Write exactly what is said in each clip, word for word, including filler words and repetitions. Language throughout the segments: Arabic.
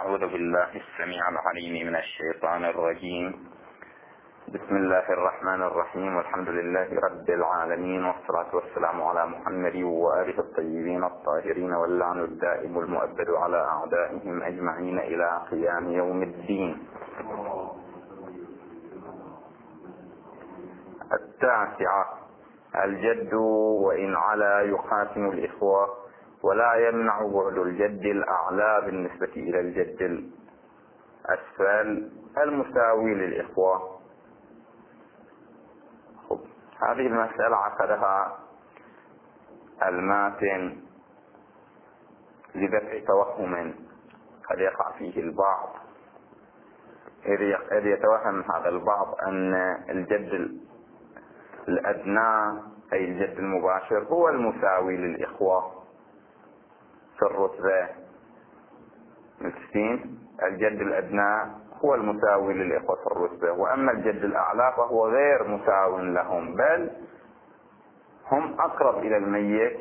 أعوذ بالله السميع العليم من الشيطان الرجيم. بسم الله الرحمن الرحيم، والحمد لله رب العالمين، والصلاة والسلام على محمد وآله الطيبين الطاهرين، واللعن الدائم المؤبد على أعدائهم أجمعين إلى قيام يوم الدين. التاسعة: الجد وإن علا يقاسم الإخوة، ولا يمنع بعد الجد الأعلى بالنسبة إلى الجد الأسفل المساوي للإخوة. هذه المسألة عقدها الماتن لدفع توهم قد يقع فيه البعض، إذ يتوهم هذا البعض أن الجد الأدنى أي الجد المباشر هو المساوي للإخوة في الرتبة. متفقين؟ الجد الأدنى هو المساوي للإخوة في الرتبة، وأما الجد الأعلى فهو غير مساو لهم، بل هم أقرب إلى الميت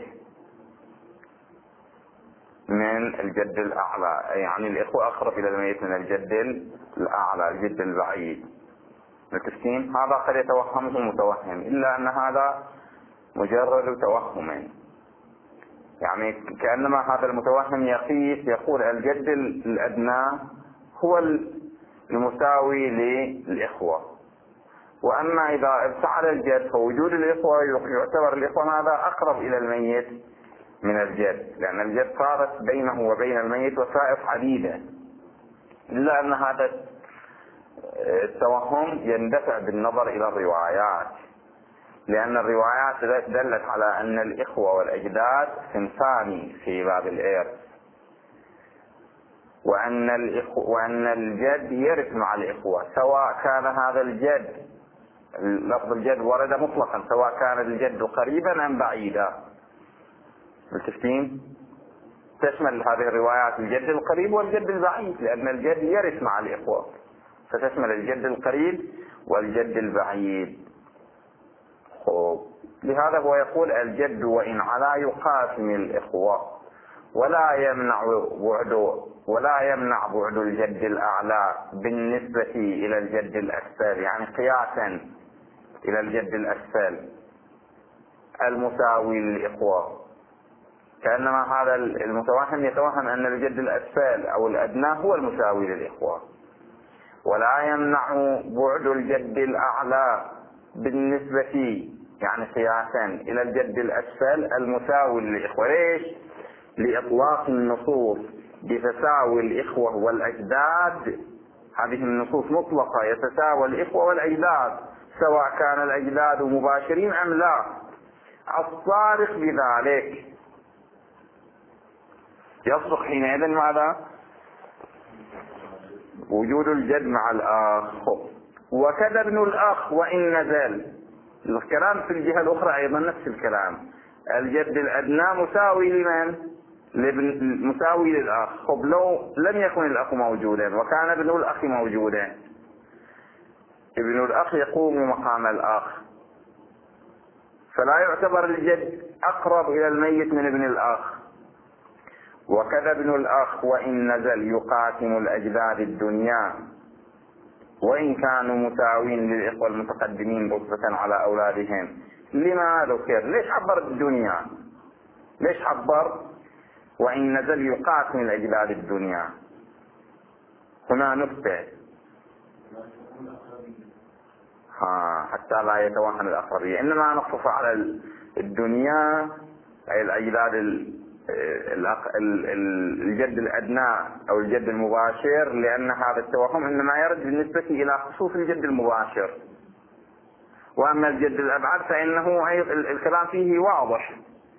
من الجد الأعلى، يعني الإخوة أقرب إلى الميت من الجد الأعلى، الجد البعيد. متفقين؟ هذا قد يتوهمه متوهم، إلا أن هذا مجرد توهم، يعني كأنما هذا المتوهم يقيس يقول الجد الأدنى هو المساوي للإخوة، وأما إذا ارتعل الجد فوجود الإخوة يعتبر الإخوة ماذا أقرب إلى الميت من الجد، لأن الجد صارت بينه وبين الميت وسائط عديدة. إلا أن هذا التوهم يندفع بالنظر إلى الروايات، لأن الروايات دلت على أن الإخوة والأجداد صنفان في باب الإرث، وأن الإخوة وأن الجد يرث مع الإخوة، سواء كان هذا الجد، لفظ الجد ورد مطلقا، سواء كان الجد قريبا أم بعيدا. متفقين؟ تشمل هذه الروايات الجد القريب والجد البعيد، لأن الجد يرث مع الإخوة، فتشمل الجد القريب والجد البعيد. لهذا هو يقول الجد وإن علا يقاسم الإخوة، ولا يمنع بعد ولا يمنع بعد الجد الأعلى بالنسبة إلى الجد الأسفل، يعني قياسا إلى الجد الأسفل المساوي للإخوة. كأنما هذا المتوهم يتوهم أن الجد الأسفل أو الأدنى هو المساوي للإخوة. ولا يمنع بعد الجد الأعلى بالنسبة يعني قياسا إلى الجد الأسفل المساوي للإخوة. ليش؟ لإطلاق النصوص بتساوي الإخوة والأجداد. هذه النصوص مطلقة، يتساوى الإخوة والأجداد سواء كان الأجداد مباشرين أم لا. الصارخ بذلك يصرخ حينئذ ماذا؟ وجود الجد مع الأخ. وكذا ابن الأخ وإن نزل. الكلام في الجهة الأخرى أيضا نفس الكلام، الجد الأدنى مساوي لمن؟ لابن مساوي للأخ. خب لو لم يكن الأخ موجودا وكان ابن الأخ موجودا، ابن الأخ يقوم مقام الأخ، فلا يعتبر الجد أقرب إلى الميت من ابن الأخ. وكذا ابن الأخ وإن نزل يقاسم الأجداد الدنيا وإن كانوا مساوين للإخوة المتقدمين رتبة على أولادهم. لما ذكر؟ ليش عبر الدنيا؟ ليش عبر وإن نزل يقاسم الأجداد الدنيا؟ هنا نكتة ها حتى لا يتوهم الأقربية، إنما نقصف على الدنيا أي الأجداد الجد الأدنى أو الجد المباشر، لأن هذا التوهم إنما يرد بالنسبة إلى خصوص الجد المباشر. وأما الجد الأبعد فإنه الكلام فيه واضح.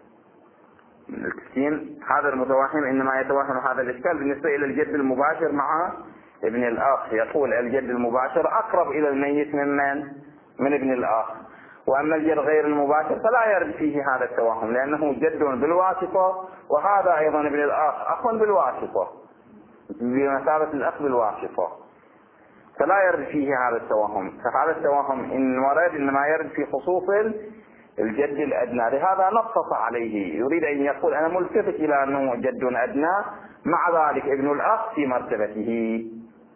هذا المتوهم إنما يتوهم هذا الإشكال بالنسبة إلى الجد المباشر مع ابن الأخ، يقول الجد المباشر أقرب إلى الميت من من؟ من ابن الأخ. وأما الجد غير المباشر فلا يرد فيه هذا التوهم، لأنه جد بالواسطة، وهذا أيضا ابن الأخ أخ بالواسطة بمثابة الأخ بالواسطة، فلا يرد فيه هذا التوهم. فهذا التوهم إن ورد إنما يرد في خصوص الجد الأدنى، لهذا نصص عليه، يريد أن يقول أنا ملتفت إلى أنه جد أدنى، مع ذلك ابن الأخ في مرتبته.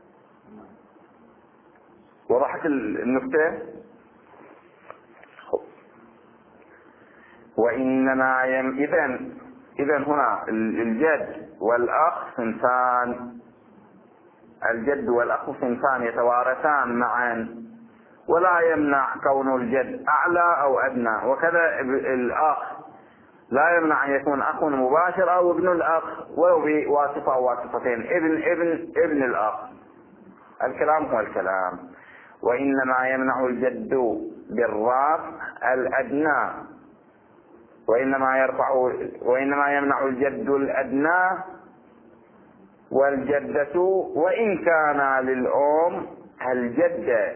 وضحت النكتة؟ وإنما يم إذن إذن هنا الجد والأخ صنفان، الجد والأخ صنفان يتوارثان معا، ولا يمنع كون الجد أعلى أو أدنى، وكذا الأخ لا يمنع أن يكون أخ مباشر أو ابن الأخ ولو بواسطة أو واسطتين، ابن ابن ابن الأخ. الكلام هو الكلام. وإنما يمنع الجد بالرفع الأدنى، وإنما يرفع وإنما يمنع الجد الأدنى والجدة وإن كان للأم الجد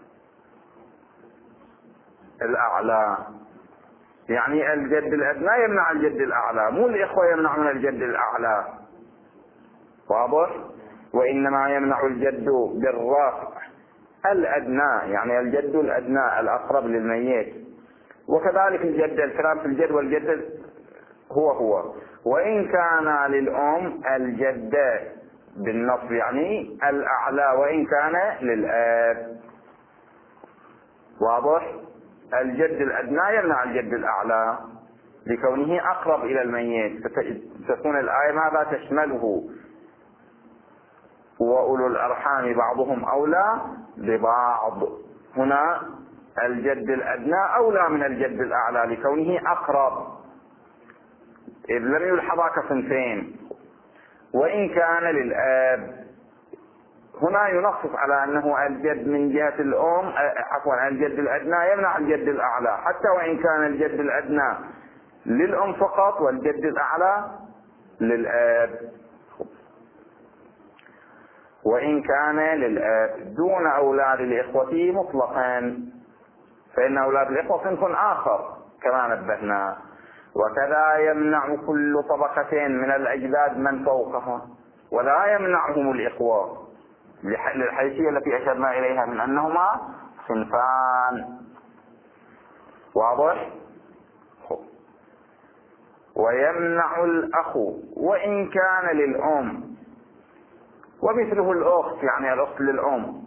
الأعلى. يعني الجد الأدنى يمنع الجد الأعلى، مو الإخوة يمنعون الجد الأعلى. واضح؟ وإنما يمنع الجد بالرفع الأدنى، يعني الجد الأدنى الأقرب للميت. وكذلك الجد، الكلام في الجد والجد هو هو. وإن كان للأم الجد بالنصب يعني الأعلى وإن كان للآب. واضح؟ الجد الأدنى يمنع الجد الأعلى لكونه أقرب إلى الميت، فتكون الآية ماذا تشمله؟ وأولو الأرحام بعضهم أولى ببعض. هنا الجد الأدنى أولى من الجد الأعلى لكونه أقرب، إذ لم يلحظا كصنفين. وإن كان للآب، هنا ينصف على أنه الجد من جهة الأم، عفوا الجد الأدنى يمنع الجد الأعلى، حتى وإن كان الجد الأدنى للأم فقط والجد الأعلى للآب. وإن كان للآب دون أولاد الإخوة مطلقا، فإن أولاد الإخوة صنف آخر كما نبهنا. وكذا يمنع كل طبقة من الأجداد من فوقها، ولا يمنعهم الإخوة للحيثية التي أشرنا إليها من أنهما صنفان. واضح؟ ويمنع الأخ وإن كان للأم، ومثله الأخت، يعني الأخت للأم.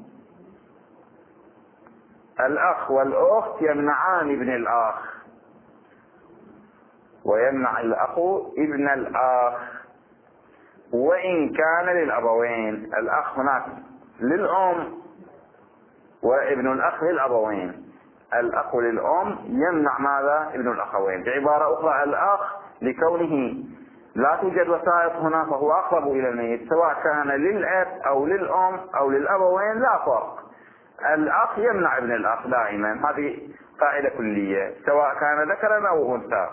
الأخ والأخت يمنعان ابن الأخ، ويمنع الأخ ابن الأخ وإن كان للأبوين. الأخ هناك للأم وابن الأخ للأبوين. الأخ للأم يمنع ماذا؟ ابن الأخوين. بعبارة أخرى الأخ لكونه لا توجد وسائط هنا فهو أقرب إلى الميت، سواء كان للأب أو للأم أو للأبوين لا فرق. الأخ يمنع ابن الأخ دائما، هذه قاعدة كلية سواء كان ذكرا أو أنثى.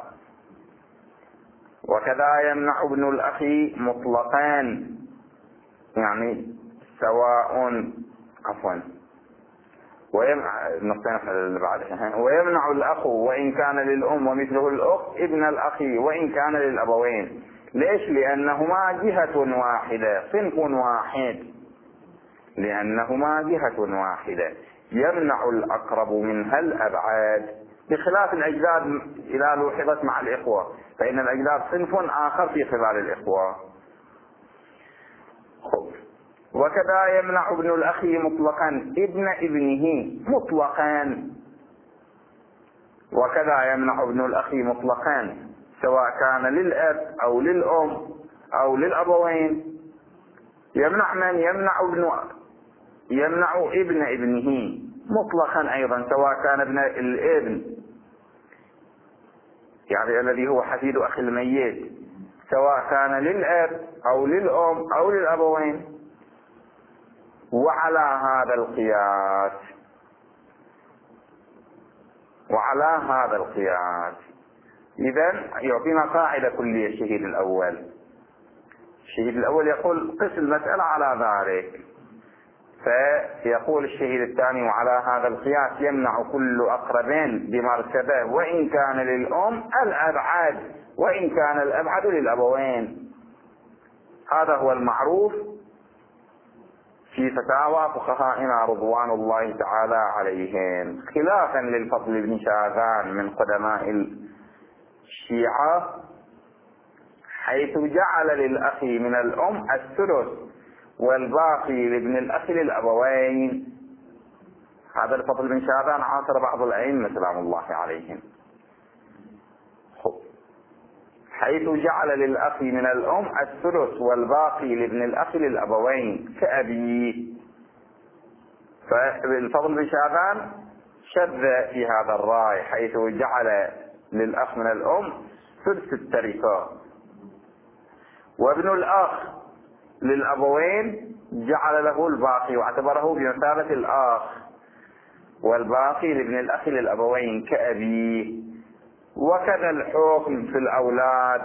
وكذا يمنع ابن الأخ مطلقا، يعني سواء عفوا ويمنع ويمنع الأخ وإن كان للأم ومثله الأخت ابن الأخ وإن كان للأبوين. ليش؟ لأنهما جهة واحدة، صنف واحد، لأنهما جهة واحدة. يمنع الأقرب منها الأبعاد، بخلاف الأجداد إذا لوحظت مع الإخوة، فإن الأجداد صنف آخر في خلال الإخوة. وكذا يمنع ابن الأخ مطلقا ابن ابنه مطلقا. وكذا يمنع ابن الأخ مطلقا سواء كان للأب أو للأم أو للأبوين. يمنع من؟ يمنع ابن يمنع ابن ابنه مطلقا أيضا سواء كان ابن الابن، يعني الذي هو حفيد أخي الميت، سواء كان للأب أو للأم أو للأبوين. وعلى هذا القياس وعلى هذا القياس إذن يعطينا قاعدة كلية الشهيد الأول. الشهيد الأول يقول قس المسألة على ذلك، فيقول الشهيد الثاني وعلى هذا القياس يمنع كل أقربين بمرتبة وإن كان للأم الأبعد وإن كان الأبعد للأبوين. هذا هو المعروف في فتاوى فقهائنا رضوان الله تعالى عليهم، خلافا للفضل بن شاذان من قدماء الشيعة، حيث جعل للأخ من الأم الثلث والباقي لابن الأخ للأبوين. هذا الفضل بن شاذان عاصر بعض الأئمة سلام الله عليهم، حيث جعل للأخ من الأم الثلث والباقي لابن الأخ للأبوين كأبيه. فالفضل بن شاذان شذ في هذا الرأي، حيث جعل للأخ من الأم ثلث التركة، وابن الأخ للأبوين جعل له الباقي واعتبره بمثابة الأخ، والباقي لابن الأخ للأبوين كأبيه. وكذا الحكم في الأولاد،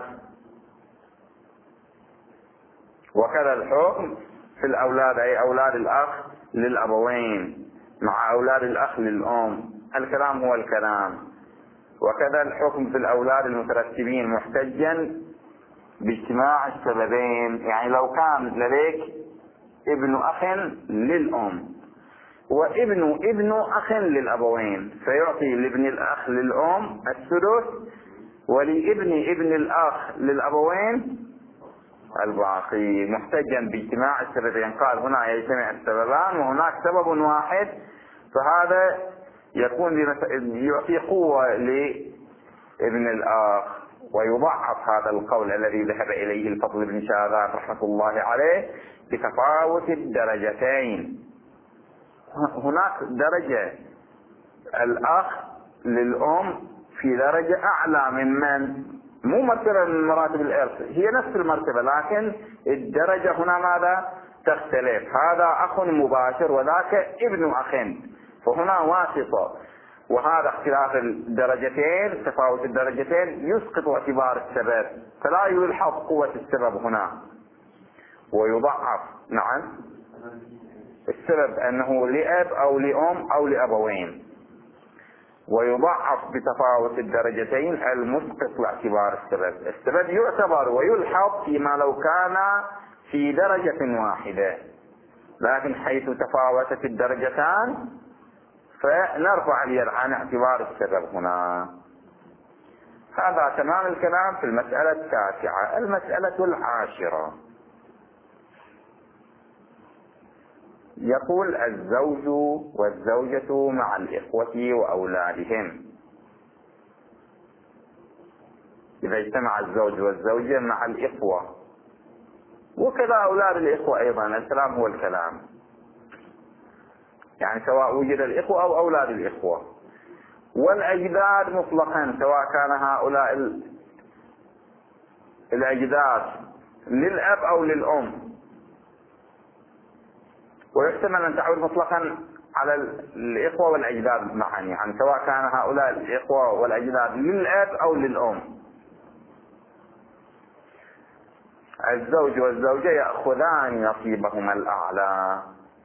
وكذا الحكم في الأولاد أي أولاد الأخ للأبوين مع أولاد الأخ للأم، الكلام هو الكلام. وكذا الحكم في الأولاد المترتبين محتجا باجتماع السببين، يعني لو كان لديك ابن أخ للأم وابن ابن أخ للأبوين، فيعطي لابن الأخ للأم الثلث، ولابن ابن الأخ للأبوين الباقي، محتجا باجتماع السببين. قال هنا يجتمع السببان وهناك سبب واحد، فهذا يكون يعطي قوة لابن الأخ. ويضعف هذا القول الذي ذهب إليه الفضل بن شاذان رحمة الله عليه بتفاوت الدرجتين. هناك درجة الأخ للأم في درجة أعلى من من مو مرتبة من مراتب الإرث، هي نفس المرتبة لكن الدرجة هنا ماذا تختلف، هذا أخ مباشر وذاك ابن أخ، فهنا واسطة. وهذا اختلاف الدرجتين تفاوت الدرجتين يسقط اعتبار السبب، فلا يلحظ قوة السبب هنا ويضعف. نعم السبب أنه لأب أو لأم أو لأبوين، ويضعف بتفاوت الدرجتين المسقط لاعتبار السبب. السبب يعتبر ويلحظ فيما لو كان في درجة واحدة، لكن حيث تفاوتت الدرجتان فنرفع اليد عن اعتبار السبب هنا. هذا تمام الكلام في المسألة التاسعة. المسألة العاشرة يقول الزوج والزوجة مع الإخوة وأولادهم. إذا اجتمع الزوج والزوجة مع الإخوة وكذا أولاد الإخوة أيضا، الكلام هو الكلام، يعني سواء وجد الإخوة أو أولاد الإخوة، والأجداد مطلقا سواء كان هؤلاء الأجداد للأب أو للأم، ويحتمل أن تعود مطلقا على الإخوة والأجداد معا، يعني سواء كان هؤلاء الإخوة والأجداد للأب أو للأم. الزوج والزوجة يأخذان نصيبهما الأعلى،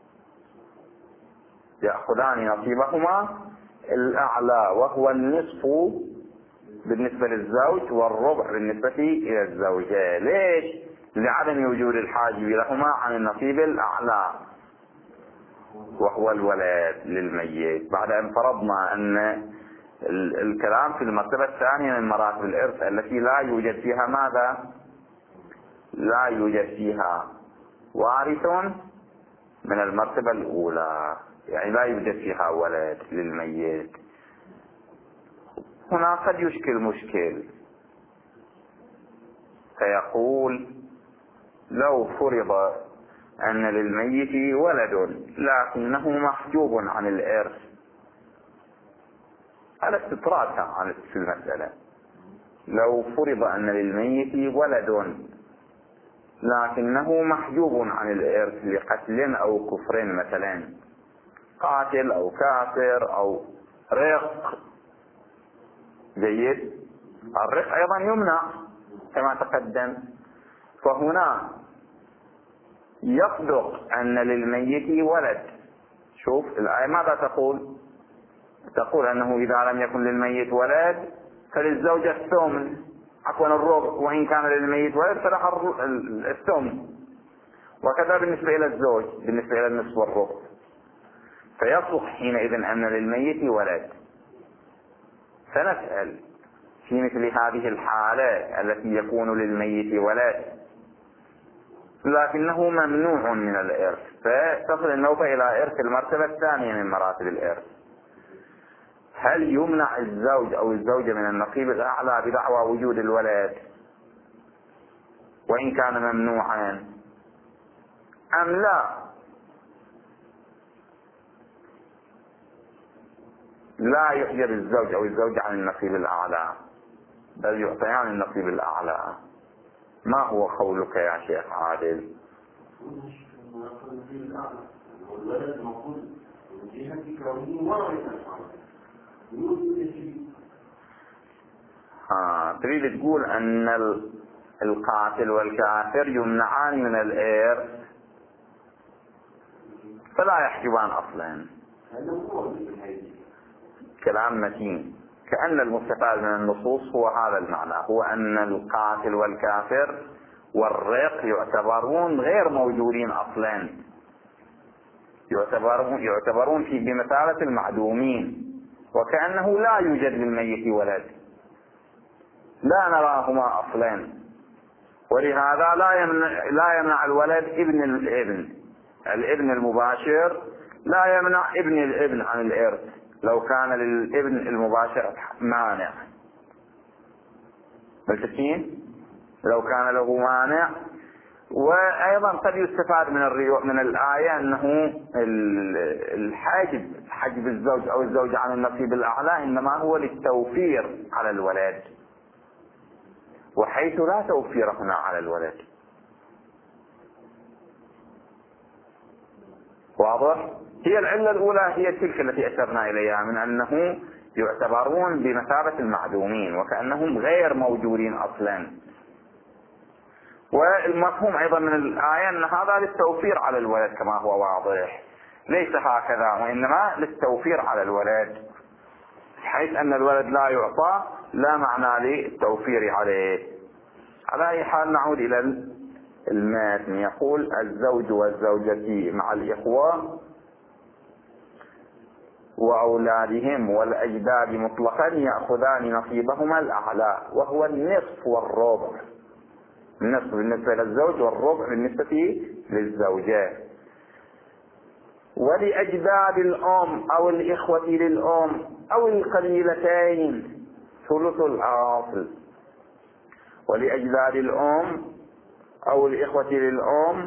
يأخذان نصيبهما الأعلى وهو النصف بالنسبة للزوج والربع بالنسبة إلى الزوجة. ليش؟ لعدم وجود الحاجب لهما عن النصيب الأعلى وهو الولد للميت، بعد أن فرضنا أن الكلام في المرتبة الثانية من مراتب الإرث التي لا يوجد فيها ماذا؟ لا يوجد فيها وارث من المرتبة الأولى، يعني لا يوجد فيها ولد للميت. هنا قد يشكل مشكل، فيقول لو فرض أن للميت ولد لكنه محجوب عن الإرث، هذا استطراد عن في المسألة. لو فرض أن للميت ولد لكنه محجوب عن الإرث لقتل أو كفر مثلا، قاتل أو كافر أو رق، جيد، الرق أيضا يمنع كما تقدم. فهنا يصدق أن للميت ولد. شوف الآية ماذا تقول؟ تقول أنه إذا لم يكن للميت ولد فللزوجة الثمن، عفوا الربع، وإن كان للميت ولد فلها الثمن. وكذا بالنسبة إلى الزوج بالنسبة إلى النصف والربع. فيصلح حينئذ أن للميت ولد. فنسأل في مثل هذه الحالة التي يكون للميت ولد لكنه ممنوع من الإرث، فتصل النوبة إلى إرث المرتبة الثانية من مراتب الإرث، هل يمنع الزوج أو الزوجة من النصيب الأعلى بدعوى وجود الولد وإن كان ممنوعا أم لا؟ لا يحجب الزوج أو الزوجة عن النصيب الأعلى، بل يعطيان النصيب الأعلى. ما هو قولك يا شيخ عادل؟ ها تريد تقول أن القاتل والكافر يمنعان من الإرث فلا يحجبان أصلا. كلام متين، كأن المستفاد من النصوص هو هذا المعنى، هو أن القاتل والكافر والرق يعتبرون غير موجودين أصلا، يعتبرون, يعتبرون في بمثابة المعدومين، وكأنه لا يوجد للميت ولد، لا نراهما أصلا، ولهذا لا يمنع, لا يمنع الولد ابن الابن الابن المباشر، لا يمنع ابن الابن عن الإرث لو كان للابن المباشر مانع. ملتقين؟ لو كان له مانع. وأيضا قد يستفاد من الريو... من الآية أنه الحجب حجب الزوج أو الزوجة عن النصيب الأعلى إنما هو للتوفير على الولد، وحيث لا توفير هنا على الولد. واضح؟ هي العلة الأولى هي تلك التي أشرنا إليها من أنه يعتبرون بمثابة المعدومين وكأنهم غير موجودين أصلا. والمفهوم أيضا من الآية أن هذا للتوفير على الولد كما هو واضح، ليس هكذا، وإنما للتوفير على الولد، حيث أن الولد لا يعطى لا معنى للتوفير عليه. على أي حال نعود إلى المتن. يقول الزوج والزوجة مع الإخوة وأولادهم والأجداد مطلقا يأخذان نصيبهما الأعلى وهو النصف والربع، النصف بالنسبة للزوج والربع بالنسبة للزوجة. ولأجداد الأم أو الإخوة للأم أو القليلتين ثلث الأصل. ولأجداد الأم أو الإخوة للأم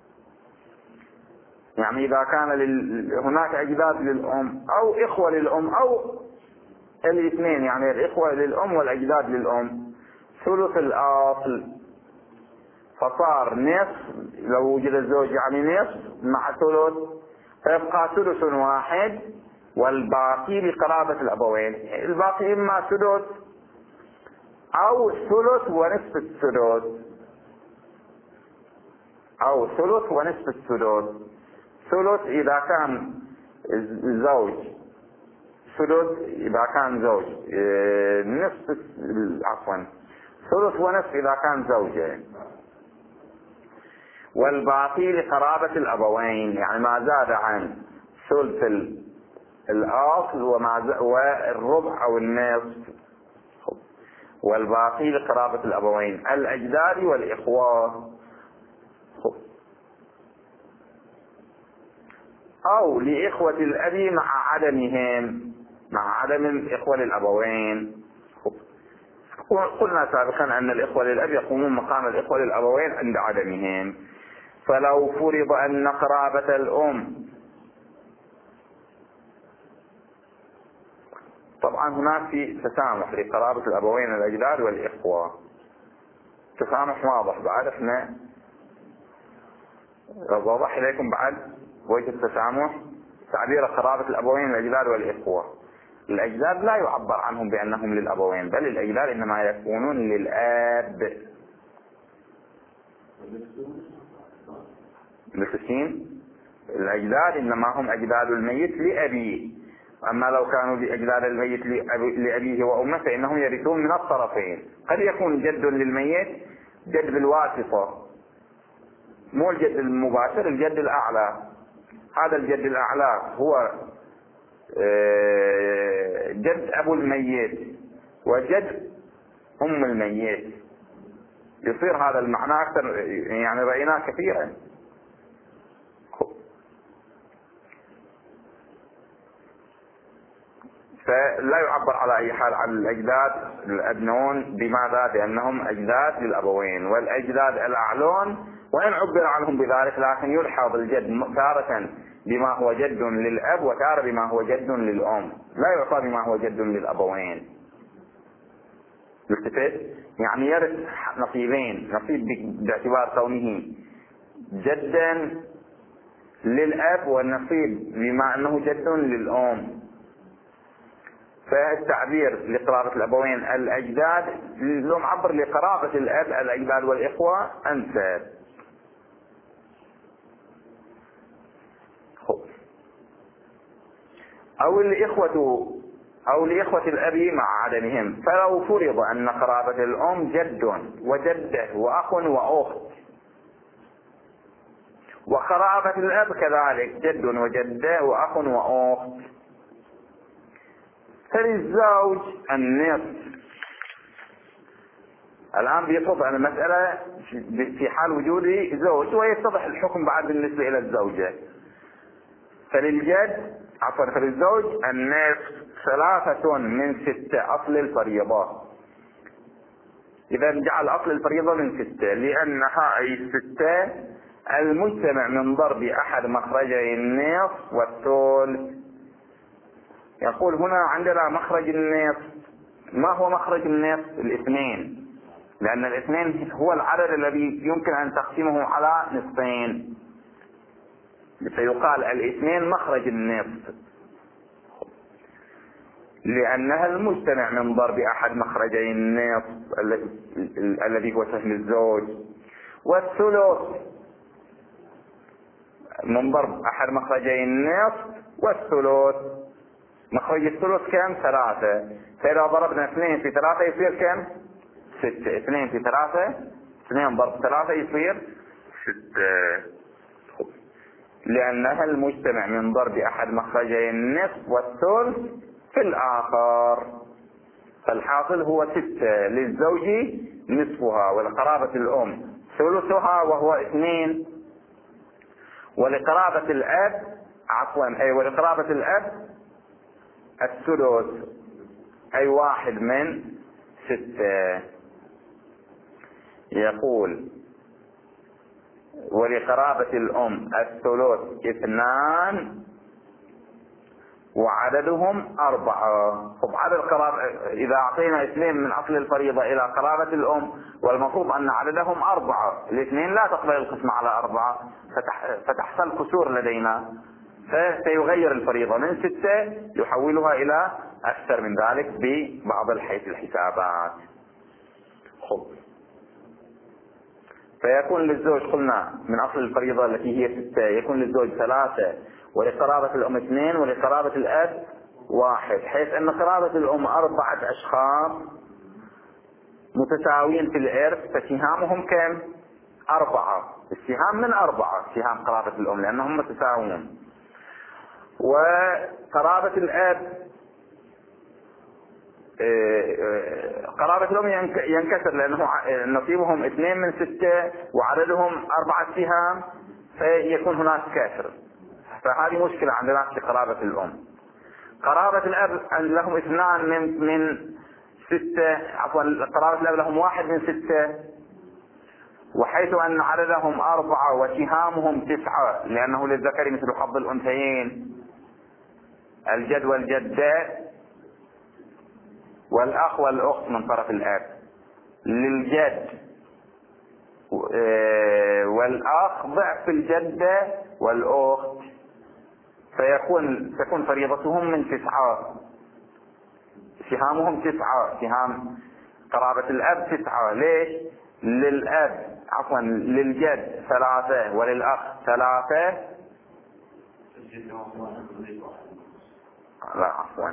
يعني إذا كان لل... هناك أجداد للأم أو إخوة للأم أو الاثنين، يعني الإخوة للأم والأجداد للأم، ثلث الأصل. فصار نصف لو وجد الزوج يعني نصف مع ثلث، فيبقى ثلث واحد والباقي بقرابة الأبوين. الباقي إما ثلث أو ثلث ونصف الثلث أو ثلث ونصف الثلث. ثلث إذا كان زوج، ثلث إذا كان زوج، نصف عفوا ثلث ونصف إذا كان زوجة، والباقي لقرابة الأبوين، يعني ما زاد عن ثلث الأصل وما والربع أو النصف، والباقي لقرابة الأبوين الأجداد والإخوة، أو لإخوة الأب مع عدمهم، مع عدم الإخوة للأبوين. قلنا سابقا أن الإخوة للأب يقومون مقام الإخوة للأبوين عند عدمهم. فلو فرض أن قرابة الأم، طبعا هناك في تسامح لقرابة الأبوين الأجداد والإخوة، تسامح واضح بعد، احنا واضح إليكم بعد وجه التسامح تعبير قرابة الأبوين الأجداد والإخوة. الأجداد لا يعبر عنهم بأنهم للأبوين، بل الأجداد إنما يكونون للآب. متفقين؟ الأجداد إنما هم أجداد الميت لأبيه، أما لو كانوا بأجداد الميت لأبيه وأمه فإنهم يرثون من الطرفين. قد يكون جد للميت جد بالواسطة، مو الجد المباشر، الجد الأعلى. هذا الجد الأعلى هو جد أبو الميت وجد أم الميت. يصير هذا المعنى أكثر، يعني رأيناه كثيرا. فلا يعبر على أي حال عن الأجداد الأدنون. بماذا؟ بأنهم أجداد للأبوين، والأجداد الأعلون وإن عبر عنهم بذلك لكن يلحظ الجد تارة بما هو جد للأب وتارة بما هو جد للأم، لا يعطى بما هو جد للأبوين. التفت؟ يعني يرث نصيبين، نصيب باعتبار كونه جدا للأب والنصيب بما أنه جد للأم. فالتعبير لقرابة الأبوين الأجداد لو معبر لقرابة الأب الأجداد والإخوة أنسب. أو الإخوة أو لإخوة الأب مع عدمهم. فلو فرض أن قرابة الأم جد وجدة وأخ وأخت، وقرابة الأب كذلك جد وجدة وأخ وأخت، فللزوج النصف. الآن بيطلب عن المسألة في حال وجود زوج، ويتضح الحكم بعد بالنسبة إلى الزوجة. فللجد عفوا فللزوج النصف ثلاثة من ستة أصل الفريضة. إذا جعل أصل الفريضة من ستة لأنها أي الستة المجتمع من ضرب أحد مخرجي النصف والثلث. يقول هنا عندنا مخرج النصف. ما هو مخرج النصف؟ الاثنين، لأن الاثنين هو العدد الذي يمكن أن تقسمه على نصفين، فيقال الاثنين مخرج النصف لأنها المجتمع من ضرب أحد مخرجي النصف الذي هو سهم الزوج، والثلث من ضرب أحد مخرجي النصف والثلث. مخرج الثلث كم؟ ثلاثة. فإذا ضربنا اثنين في ثلاثة يصير كم؟ ستة. اثنين في ثلاثة، اثنين ضرب ثلاثة يصير ستة، لأنها المجتمع من ضرب أحد مخرجي النصف والثلث في الآخر. فالحاصل هو ستة. للزوج نصفها، ولقرابة الأم ثلثها وهو اثنين، ولقرابة الأب عفوا أي ولقرابة الأب الثلث أي واحد من ستة. يقول ولقرابة الأم الثلث اثنان وعددهم أربعة. طب عدد قرابة إذا أعطينا اثنين من أصل الفريضة إلى قرابة الأم والمفروض أن عددهم أربعة، الاثنين لا تقبل القسمة على أربعة، فتح فتحصل كسور لدينا، فسيغير الفريضة من ستة يحولها إلى أكثر من ذلك ببعض الحيث الحسابات. خب. فيكون للزوج قلنا من أصل الفريضة التي هي ستة يكون للزوج ثلاثة، ولقرابة الأم اثنين، ولقرابة الأب واحد، حيث أن قرابة الأم أربعة أشخاص متساويين في الإرث، فسهامهم كم؟ أربعة. السهام من أربعة، سهام قرابة الأم لأنهم متساويون. وقرابة الأب قرابة الأم ينكسر لأنه نصيبهم اثنين من ستة وعددهم أربعة سهام، فيكون هناك كسر. فهذه مشكلة عندنا في قرابة الأم. قرابة الأب لهم اثنان من من ستة عفوا قرابة الأب لهم واحد من ستة، وحيث أن عددهم أربعة وسهامهم تسعة لأنه للذكر مثل حظ الأنثيين، الجد والجدة والأخ والأخت من طرف الأب، للجد والأخ ضعف الجدة والأخت، فيكون تكون فريضتهم من تسعة، سهامهم تسعة، سهام قرابة الأب تسعة. ليش؟ للأب عفوا للجد ثلاثة وللأخ ثلاثة، لا عفوا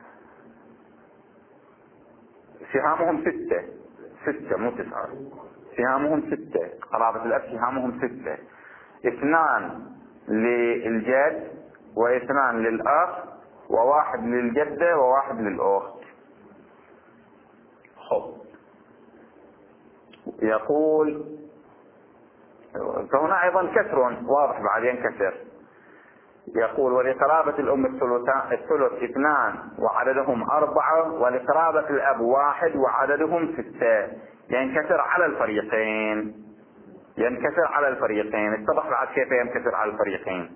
سهامهم ستة، ستة مو تسعة، سهامهم ستة، قرابة الأب سهامهم ستة، اثنان للجد واثنان للأخ وواحد للجدة وواحد للأخت. خب يقول فهنا أيضا كسر واضح بعدين كسر. يقول ولقرابة الأم الثلث اثنان وعددهم أربعة، ولقرابة الأب واحد وعددهم ستة. ينكسر على الفريقين، ينكسر على الفريقين. اتضح بعد كيف ينكسر على الفريقين.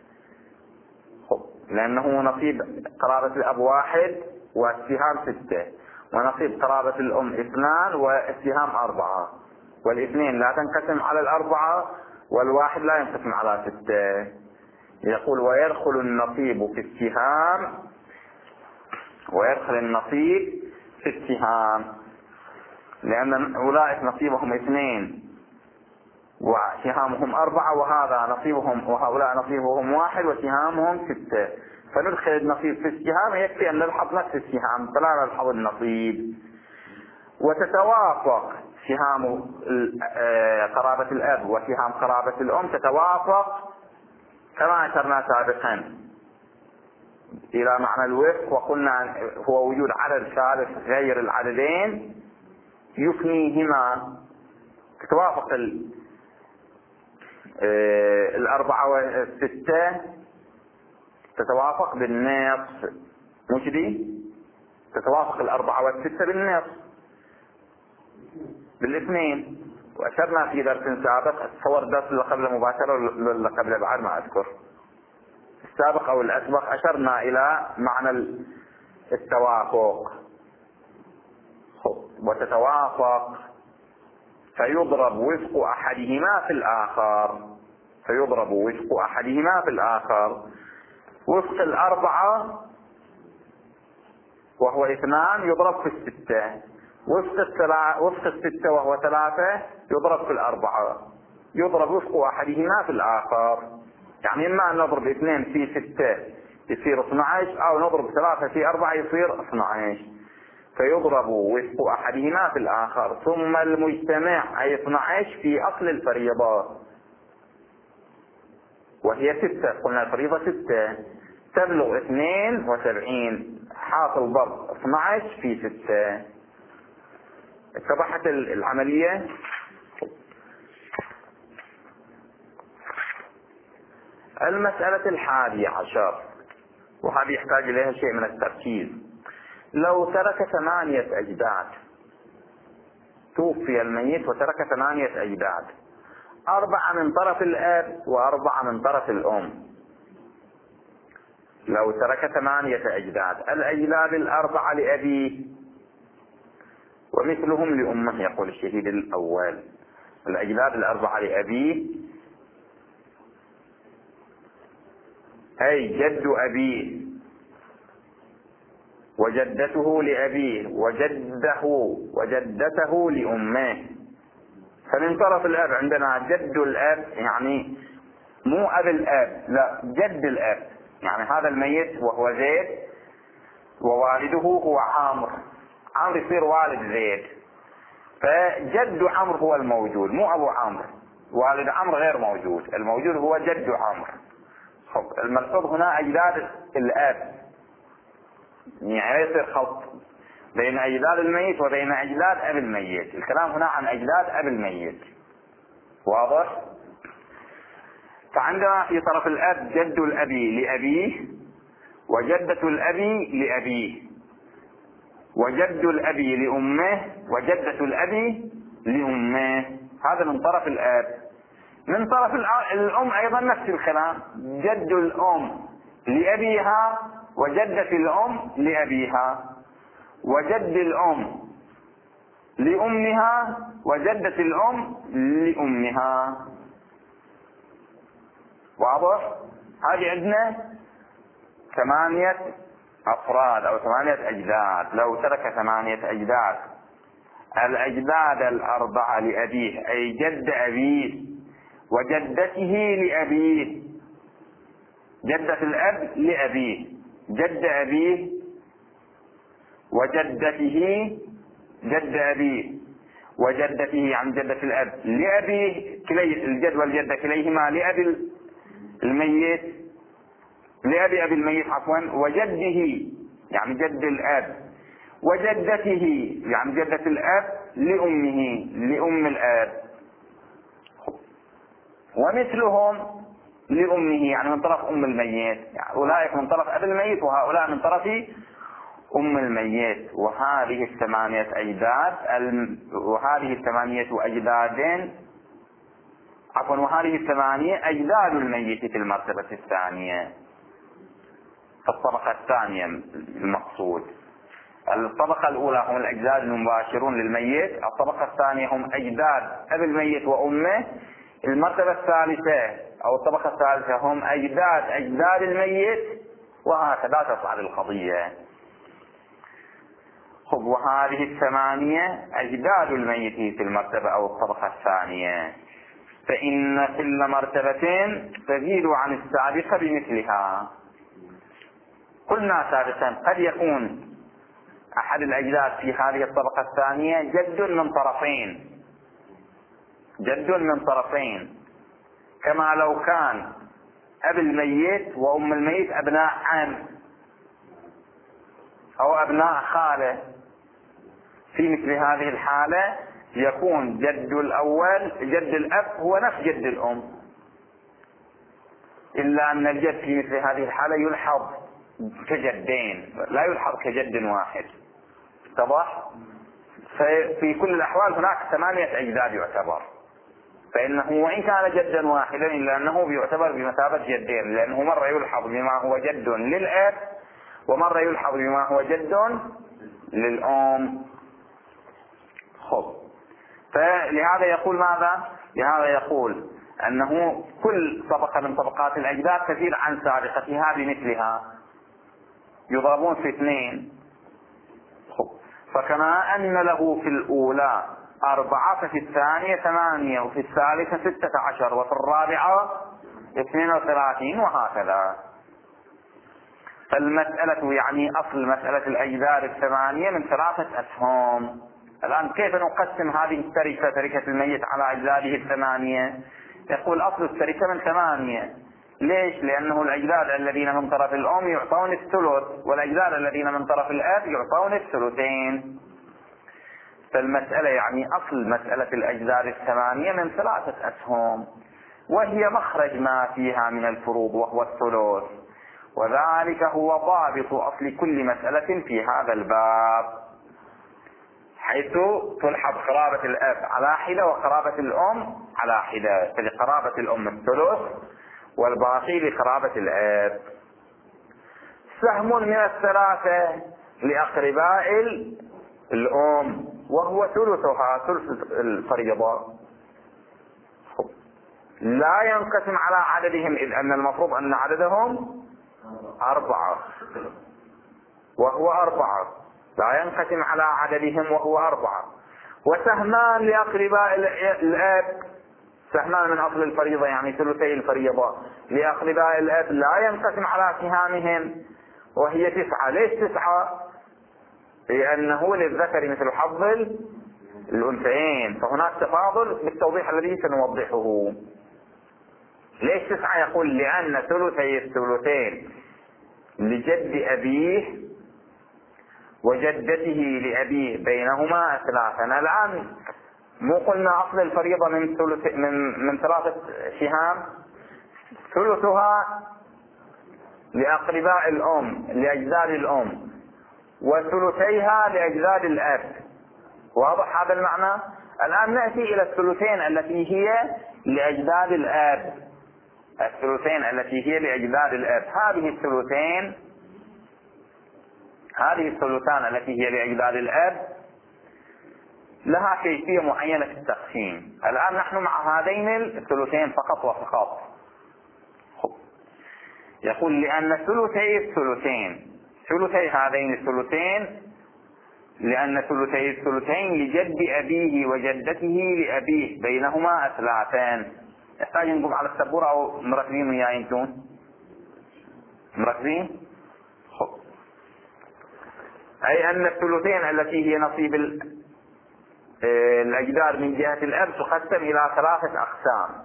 لأنه نصيب قرابة الأب واحد والسهام ستة، ونصيب قرابة الأم اثنان والسهام أربعة، والاثنين لا تنقسم على الأربعة والواحد لا ينقسم على ستة. يقول ويدخل النصيب في السهام، ويدخل النصيب في السهام لأن أولئك نصيبهم اثنين وسهامهم أربعة، وهذا نصيبهم وهؤلاء نصيبهم واحد وسهامهم ستة، فندخل النصيب في السهام. يكفي أن نلحظ نفس السهام فلا نلحظ النصيب. وتتوافق سهام قرابة الأب وسهام قرابة الأم، تتوافق كما أشرنا سابقا إلى معنى الوفق، وقلنا هو وجود عدد ثالث غير العددين يفنيهما. تتوافق الأربعة والستة تتوافق بالنصف، مش دي؟ تتوافق الأربعة والستة بالنصف بالاثنين. وأشرنا في درس سابق، أتصور الدرس اللي قبل مباشرة ولا قبل بعد ما أذكر، السابق أو الأسبق، أشرنا إلى معنى التوافق. وتتوافق فيضرب وفق أحدهما في الآخر، فيضرب وفق أحدهما في الآخر. وفق الأربعة وهو اثنان يضرب في الستة، وفق الثلاثة وفق الستة وهو ثلاثة يضرب في الأربعة، يضرب وفق أحدهما في الآخر. يعني إما أن نضرب اثنين في ستة يصير اثنى عشر، أو نضرب ثلاثة في أربعة يصير اثنى عشر، فيضرب وفق أحدهما في الآخر. ثم المجتمع أي اثنى عشر في أصل الفريضة وهي ستة، قلنا الفريضة ستة، تبلغ اثنين وسبعين، حاصل ضرب اثنى عشر في ستة. اتضحت العملية. المسألة الحادية عشر، وهذه يحتاج إليها شيء من التركيز. لو ترك ثمانية أجداد، توفي الميت وترك ثمانية أجداد، أربعة من طرف الأب وأربعة من طرف الأم. لو ترك ثمانية أجداد، الأجداد الأربعة لأبيه ومثلهم لأمه، يقول الشهيد الأول. الأجداد الأربعة لأبيه أي جد أبيه وجدته لأبيه وجده وجدته لأمه. فمن طرف الأب عندنا جد الأب، يعني مو أب الأب، لا جد الأب، يعني هذا الميت وهو زيد ووالده هو عمرو، عمرو يصير والد زيد، فجد عمرو هو الموجود مو أبو عمرو، والد عمرو غير موجود، الموجود هو جد عمرو. المقصود هنا أجداد الأب، يعني يصير خلط بين أجداد الميت وبين أجداد أب الميت. الكلام هنا عن أجداد أب الميت، واضح؟ فعندنا في طرف الأب جد الأبي لأبيه وجدة الأبي لأبيه وجد الأبي لأمه وجدة الأبي لأمه، هذا من طرف الأب. من طرف الأم أيضا نفس الكلام، جد الأم لأبيها وجدة الأم لأبيها وجد الأم لأمها وجدة الأم لأمها، واضح؟ هذه عندنا ثمانية أفراد أو ثمانية أجداد. لو ترك ثمانية أجداد، الأجداد الأربعة لأبيه أي جد أبيه وجدته لأبيه، جدة الأب لأبيه، جد أبيه وجدته جد أبيه وجدته عن جدة الأب لأبيه، كلي الجد والجدة كليهما لأبي الميت، لأبي أبي الميت عفوا، وجده يعني جد الأب، وجدته يعني جدة الأب لأمه لأم الأب، ومثلهم لأمه يعني من طرف أم الميت، يعني أولئك من طرف أبي الميت وهؤلاء من طرف أم الميت. وهذه الثمانية أجداد وهذه الثمانية أجداد عفوا وهذه الثمانية أجداد الميت في المرتبة الثانية، في الطبقة الثانية المقصود. الطبقة الأولى هم الأجداد المباشرون للميت، الطبقة الثانية هم أجداد أبي الميت وأمه، المرتبة الثالثة أو الطبقة الثالثة هم أجداد أجداد الميت، وهكذا تصعد القضية. خب وهذه الثمانية أجداد الميت في المرتبة أو الطبقة الثانية، فإن كل مرتبة تزيد عن السابقة بمثلها. قلنا سابقا قد يكون أحد الأجداد في هذه الطبقة الثانية جد من طرفين، جد من طرفين، كما لو كان أبي الميت وأم الميت أبناء عم أو أبناء خالة. في مثل هذه الحالة يكون جد الأول جد الأب هو نفس جد الأم، إلا أن الجد في مثل هذه الحالة يلحظ كجدين لا يلحظ كجد واحد. اتضح؟ في كل الأحوال هناك ثمانية أجداد يعتبر، فإنه وإن كان جدا واحدا إلا أنه يعتبر بمثابة جدين، لأنه مرة يلحظ بما هو جد للأب ومرة يلحظ بما هو جد للأم. خب فلهذا يقول ماذا؟ لهذا يقول أنه كل طبقة من طبقات الأجداد تزيد عن سابقتها بمثلها، يضربون في اثنين. خب فكما أن له في الأولى أربعة ففي الثانية ثمانية وفي الثالثة ستة عشر وفي الرابعة اثنين وثلاثين وهكذا. فالمسألة يعني أصل مسألة الأجداد الثمانية من ثلاثة أسهم. الآن كيف نقسم هذه التركة تركة الميت على أجداده الثمانية؟ يقول أصل التركة من ثمانية. ليش؟ لأنه الأجداد الذين من طرف الأم يعطون الثلث، والأجداد الذين من طرف الأب يعطون الثلثين. فالمسألة يعني أصل مسألة الأجداد الثمانية من ثلاثة أسهم، وهي مخرج ما فيها من الفروض وهو الثلث، وذلك هو ضابط أصل كل مسألة في هذا الباب، حيث تلحظ قرابة الأب على حدة وقرابة الأم على حدة، فلقرابة الأم الثلث والباقي لقرابة الأب. سهم من الثلاثة لأقرباء الأم وهو ثلثها ثلث الفريضة، لا ينقسم على عددهم، إذ أن المفروض أن عددهم أربعة وهو أربعة، لا ينقسم على عددهم وهو أربعة. وسهمان لأقرباء الأب، سهمان من أصل الفريضة يعني ثلثي الفريضة لأقرباء الأب لا ينقسم على سهامهم وهي تسعة. ليش تسعة؟ لأنه للذكر مثل حظ الأنثيين، فهناك تفاضل بالتوضيح الذي سنوضحه. ليش تسعة؟ يقول لأن ثلثي الثلثين لجد أبيه وجدته لأبيه بينهما ثلاثة. الآن مو قلنا أصل الفريضة من ثلث من من ثلاثة سهام، ثلثها لأقرباء الأم لأجداد الأم وثلثيها لأجداد الأب. واضح هذا المعنى؟ الآن نأتي إلى الثلثين التي هي لأجداد الأب، الثلثين التي هي لأجداد الأب. هذه الثلثين هذه الثلثان التي هي لأجداد الأب لها كيفية معينة في التقسيم. الآن نحن مع هذين الثلثين فقط وفقط. يقول لأن ثلثي الثلثين ثلثي هذين الثلثين لأن ثلثي الثلثين لجد أبيه وجدته لأبيه بينهما ثلاثان. يحتاج نقوم على السبورة أو مركبين وياي انتون؟ مركبين؟ أي أن الثلثين التي هي نصيب الأجداد من جهة الأب تقسم إلى ثلاثة أقسام.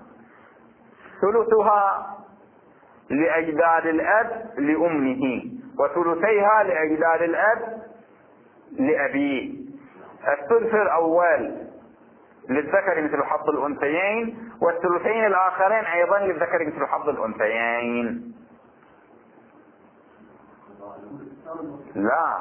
ثلثها لأجداد الأب لأمه، وثلثيها لأجداد الأب لأبيه. الثلث الأول للذكر مثل حظ الأنثيين، والثلثين الآخرين أيضا للذكر مثل حظ الأنثيين. لا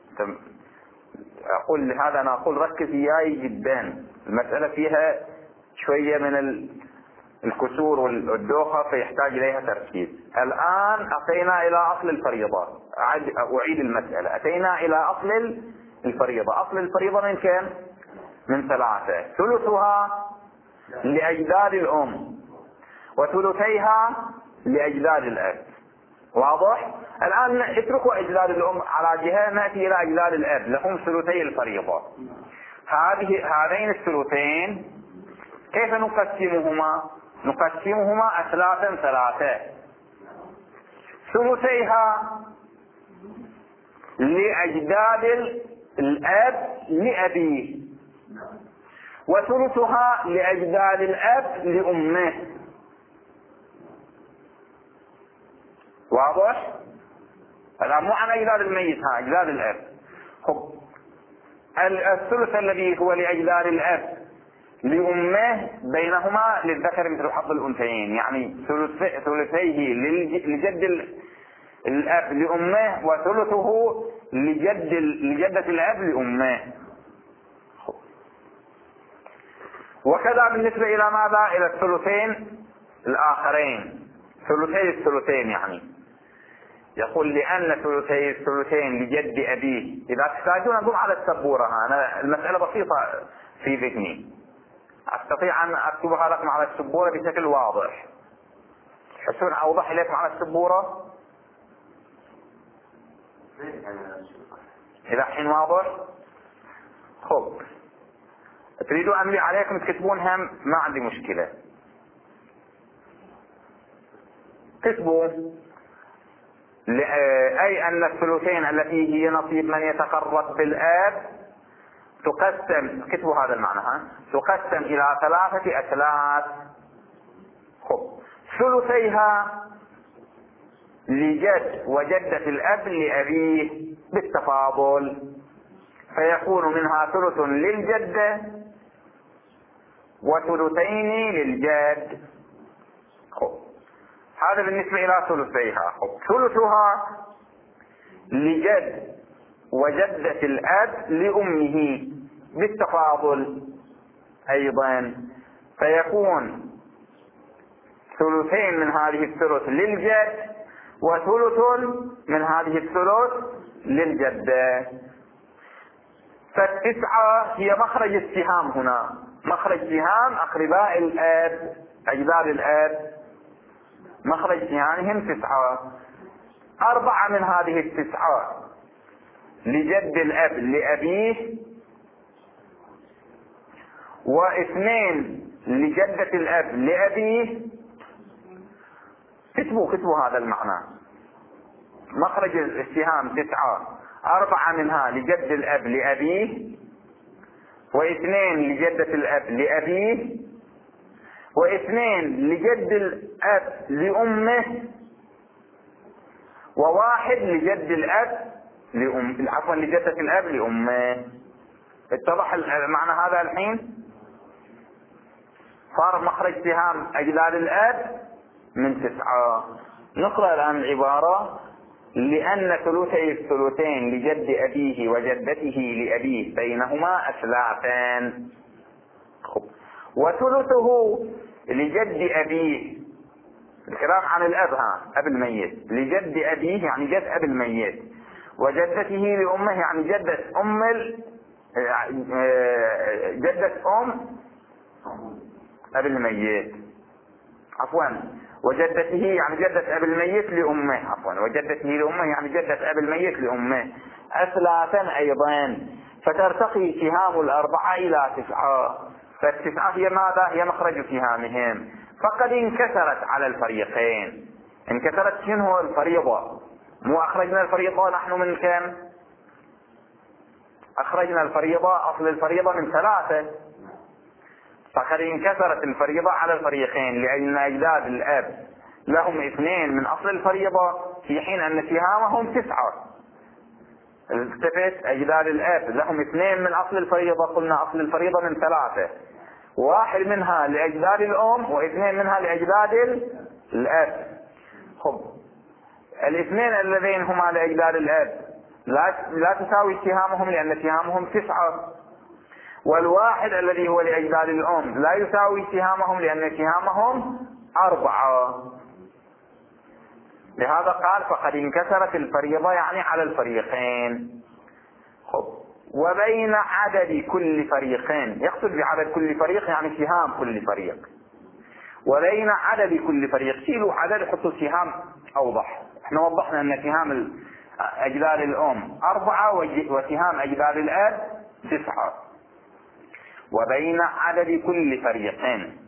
أقول لهذا أنا أقول ركز إياي جدا، المسألة فيها شوية من الكسور والدوخة فيحتاج إليها تركيز. الآن أتينا إلى أصل الفريضة، أعيد المسألة. أتينا إلى أصل الفريضة. أصل الفريضة من كم؟ من ثلاثة. ثلثها لأجداد الأم، وثلثيها لأجداد الأب. واضح؟ الآن اتركوا أجداد الأم على جهة، نأتي إلى أجداد الأب لهم ثلثي الفريضة. هذه هذين الثلثين كيف نقسمهما؟ نقسمهما أثلاثا ثلاثة. ثلثيها لأجداد الأب لأبيه، وثلثها لأجداد الأب لأمه. واضح؟ الآن مو عن أجداد الميت، ها أجداد الأب. خب الثلث الذي هو لأجداد الأب لأمه بينهما للذكر مثل حظ الأنثيين، يعني ثلثيه لجد الأب لأمه، وثلثه لجد لجدة الأب لأمه. وكذا بالنسبة إلى ماذا؟ إلى الثلثين الآخرين، ثلثي الثلثين. يعني يقول لأن ثلثي الثلثين لجد أبيه. إذا تحتاجون أقوم على السبورة، أنا المسألة بسيطة في ذهني، أستطيع أن أكتبها لكم على السبورة بشكل واضح. تحسون أوضح لكم على السبورة؟ إذا حين واضح؟ خب تريدوا أملي عليكم تكتبونها ما عندي مشكلة. كتبوا أي أن الثلثين التي هي نصيب من يتقرب بالآب تقسم، كتبوا هذا المعنى، ها تقسم إلى ثلاثة أثلاث. خب ثلثيها لجد وجدة الأب لأبيه بالتفاضل، فيكون منها ثلث للجدة وثلثين للجد. خب هذا بالنسبة إلى ثلثيها. خب ثلثها لجد وجدة الأب لأمه بالتفاضل أيضا، فيكون ثلثين من هذه الثلث للجد وثلث من هذه الثلث للجدة. فالتسعة هي مخرج السهام هنا، مخرج سهام أقرباء الآب أجداد الآب، مخرج سهامهم تسعة. أربعة من هذه التسعة لجد الأب لأبيه، واثنين لجدة الأب لأبيه. كتبوا كتبوا هذا المعنى، مخرج السهام تسعة، أربعة منها لجد الأب لأبيه، واثنين لجدة الأب لأبيه، واثنين لجد الأب لأمه، وواحد لجد الأب لأم عفوا لجدة الأب لأمه. اتضح المعنى هذا الحين؟ صار مخرج سهام أجداد الأب من تسعة. نقرأ الآن العبارة: لأن ثلثي الثلثين لجد أبيه وجدته لأبيه بينهما أثلاثان. وثلثه لجد أبيه، الكلام عن الأب، ها أب الميت، لجد أبيه يعني جد أب الميت، وجدته لأمه يعني جدة أم ال... جدة أم أب الميت، عفوا وجدته يعني جدة أب الميت لأمه، عفوا وجدته لأمه يعني جدة أب الميت لأمه أثلاثا أيضا. فترتقي سهام الأربعة إلى تسعة. فالتسعة هي ماذا؟ هي مخرج سهامهم. فقد انكسرت على الفريقين. انكسرت شنو الفريضة؟ مو أخرجنا الفريضة نحن من كم؟ أخرجنا الفريضة، أصل الفريضة من ثلاثة، فقد انكسرت الفريضة على الفريقين، لأن أجداد الأب لهم اثنين من أصل الفريضة في حين أن سهامهم تسعة. التفت، أجداد الأب لهم اثنين من أصل الفريضة، قلنا أصل الفريضة من ثلاثة، واحد منها لأجداد الأم واثنين منها لأجداد الأب. خب الاثنين اللذين هما لأجداد الأب لا لا تساوي سهامهم لأن سهامهم تسعة، والواحد الذي هو لأجداد الأم لا يساوي سهامهم لأن سهامهم أربعة. لهذا قال فقد انكسرت الفريضة يعني على الفريقين. خب وبين عدد كل فريقين، يقصد بعدد كل فريق يعني سهام كل فريق. وبين عدد كل فريق، شيلوا عدد حطوا سهام أوضح. احنا وضحنا أن سهام أجداد الأم أربعة وسهام أجداد الأب تسعة. وبين عدد كل فريقين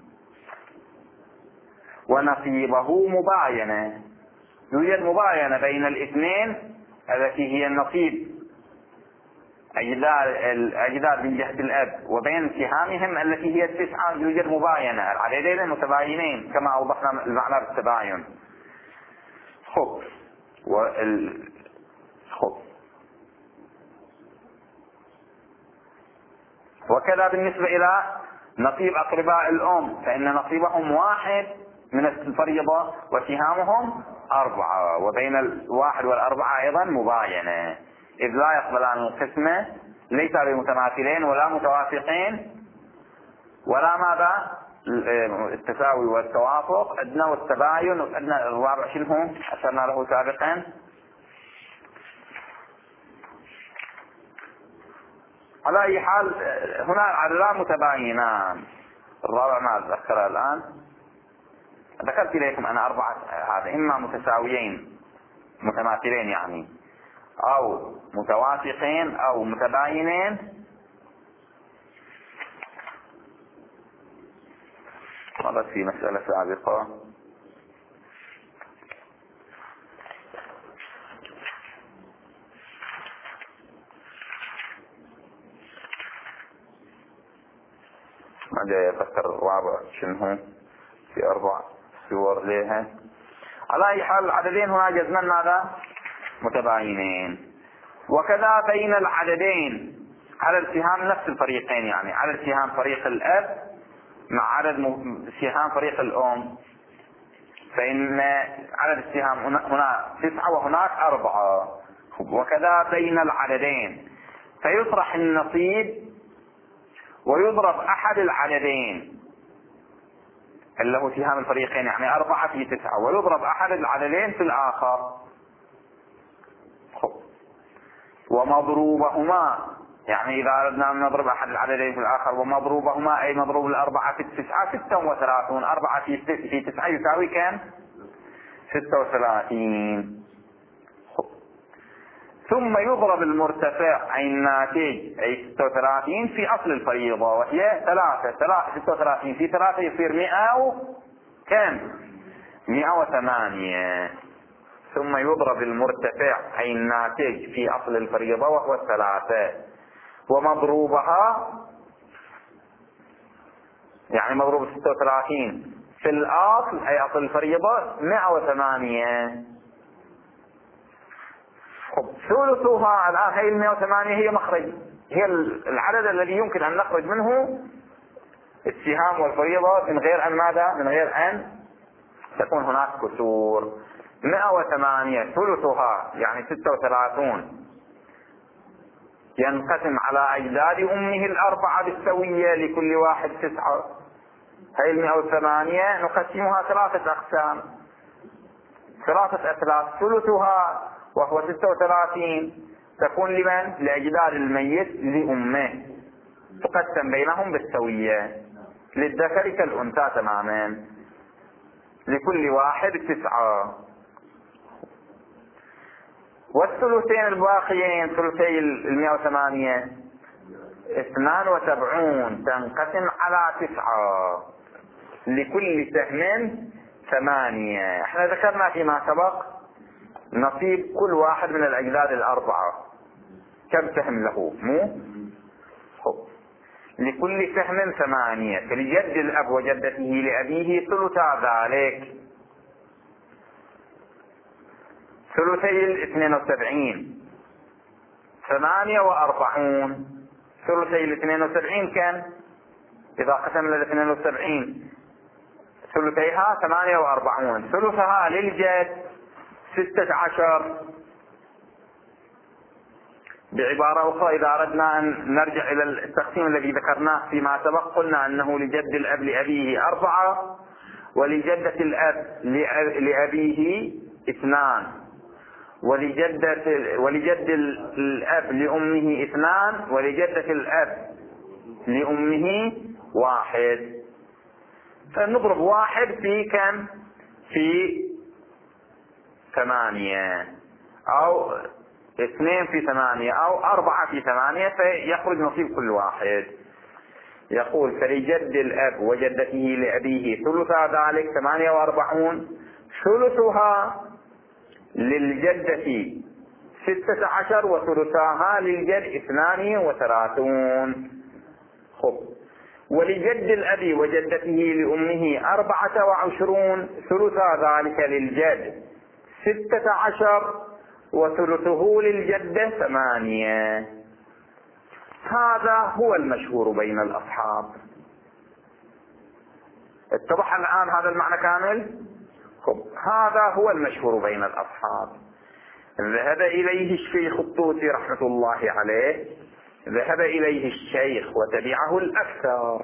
ونصيبه مباينة، يوجد مباينة بين الاثنين التي هي النصيب أجداد الأجداد من جهة الأب وبين سهامهم التي هي التسعة، يوجد مباينة، العددين متباينين كما أوضحنا المعنى بالتباين. خب وال خب وكذا بالنسبة إلى نصيب أقرباء الأم، فإن نصيبهم واحد من الفريضة وسهامهم أربعة، وبين الواحد والأربعة أيضا مباينة، إذ لا يقبلان القسمة، ليس بمتماثلين ولا متوافقين ولا ماذا التساوي والتوافق، أدنى والتباين، وأدنى الرابع شنو أشرنا له سابقا. على أي حال هنا عددان متباينان، الرابع ما أتذكره الآن، ذكرت إليكم أنا أربعة، هذا إما متساويين متماثلين يعني، أو متوافقين أو متباينين، هذا في مسألة سابقة. ما جاي أذكر الرابع شنو، في أربع صور لها. على أي حال العددين هنا جزمنا ماذا متباينين. وكذا بين العددين على السهام نفس الفريقين، يعني على السهام فريق الأب مع عدد سهام فريق الأم، فإن عدد السهام هنا تسعة وهناك أربعة. وكذا بين العددين، فيطرح النصيب ويضرب أحد العددين اللي هو سهام الفريقين، يعني أربعة في تسعة، ويضرب أحد العددين في الآخر. ومضروبهما، يعني إذا أردنا أن نضرب أحد العددين في الآخر، ومضروبهما أي مضروب الأربعة في التسعة ستة وثلاثون، أربعة في في تسعة يساوي كم؟ ستة وثلاثين. ثم يضرب المرتفع أي الناتج أي ستة وثلاثين في أصل الفريضة، وهي ثلاثة، ثلاثة ستة وثلاثين في ثلاثة يصير مئة وكم؟ مئة وثمانية. ثم يضرب المرتفع أي الناتج في أصل الفريضة وهو الثلاثة، ومضروبها يعني مضروب ستة وثلاثين في الأصل أي أصل الفريضة مئة وثمانية. ثلثها الآن هي المئة وثمانية هي مخرج، هي العدد الذي يمكن أن نخرج منه السهام والفريضة من غير أن ماذا؟ من غير أن تكون هناك كسور. مئة وثمانية ثلثها يعني ستة وثلاثون ينقسم على أجداد أمه الأربعة بالسوية لكل واحد تسعة. هي المئة وثمانية نقسمها ثلاثة أقسام، ثلاثة أثلاث. ثلثها وهو ستة وثلاثين تكون لمن؟ لأجداد الميت لأمه، تقسم بينهم بالسوية، للذكر كالأنثى تماما، لكل واحد تسعة. والثلثين الباقيين ثلثي المئة وثمانية اثنان وسبعون تنقسم على تسعة، لكل سهم ثمانية. احنا ذكرنا فيما سبق نصيب كل واحد من الأجداد الأربعة، كم سهم له؟ مو خب. لكل سهم ثمانية، فلجد الأب وجدته لأبيه ثلثا ذلك، ثلثي الاثنين وسبعين، ثمانية وأربعون. ثلثي الاثنين وسبعين كان إذا قسم الاثنين وسبعين ثلثيها ثمانية وأربعون، ثلثها للجد ستة عشر. بعبارة أخرى إذا أردنا أن نرجع إلى التقسيم الذي ذكرناه فيما سبق، قلنا أنه لجد الأب لأبيه أربعة، ولجدة الأب لأبيه اثنان، ولجدة ولجد الأب لأمه اثنان، ولجدة الأب لأمه واحد. فنضرب واحد في كم؟ في ثمانية، أو اثنين في ثمانية، أو أربعة في ثمانية، فيخرج نصيب كل واحد. يقول فلجد الأب وجدته لأبيه ثلثا ذلك ثمانية وأربعون، ثلثها للجدة ستة عشر، وثلثاها للجد اثنان وثلاثون. خب. ولجد الأب وجدته لأمه أربعة وعشرون، ثلثا ذلك للجد ستة عشر، وثلثه للجدة ثمانية. هذا هو المشهور بين الأصحاب. اتضح الآن هذا المعنى كامل؟ خب. هذا هو المشهور بين الأصحاب، ذهب إليه الشيخ الطوسي رحمة الله عليه، ذهب إليه الشيخ وتبعه الأكثر.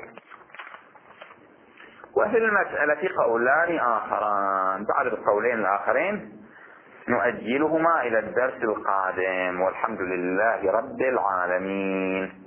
وفي المسألة قولان آخران، بعد القولين الآخرين نؤجلهما إلى الدرس القادم، والحمد لله رب العالمين.